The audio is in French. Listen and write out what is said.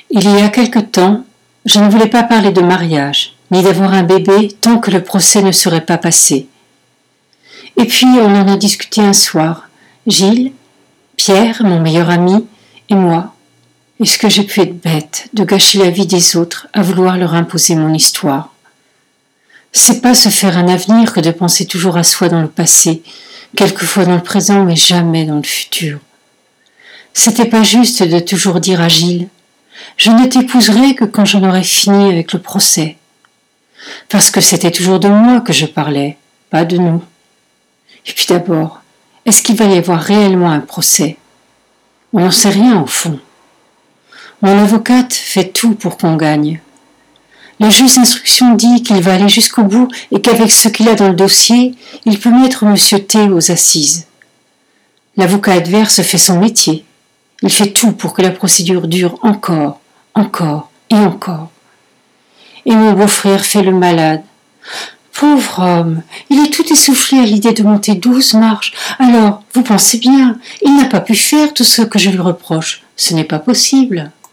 Il y a quelque temps, je ne voulais pas parler de mariage, ni d'avoir un bébé tant que le procès ne serait pas passé. Et puis on en a discuté un soir, Gilles, Pierre, mon meilleur ami, et moi. Est-ce que j'ai pu être bête de gâcher la vie des autres à vouloir leur imposer mon histoire? C'est pas se faire un avenir que de penser toujours à soi dans le passé, quelquefois dans le présent, mais jamais dans le futur. C'était pas juste de toujours dire à Gilles: je ne t'épouserai que quand j'en aurai fini avec le procès. Parce que c'était toujours de moi que je parlais, pas de nous. Et puis d'abord, est-ce qu'il va y avoir réellement un procès? On n'en sait rien au fond. Mon avocate fait tout pour qu'on gagne. Le juge d'instruction dit qu'il va aller jusqu'au bout et qu'avec ce qu'il a dans le dossier, il peut mettre Monsieur T aux assises. L'avocat adverse fait son métier. Il fait tout pour que la procédure dure encore et encore. Et mon beau-frère fait le malade. Pauvre homme, il est tout essoufflé à l'idée de monter 12 marches. Alors, vous pensez bien, il n'a pas pu faire tout ce que je lui reproche. Ce n'est pas possible.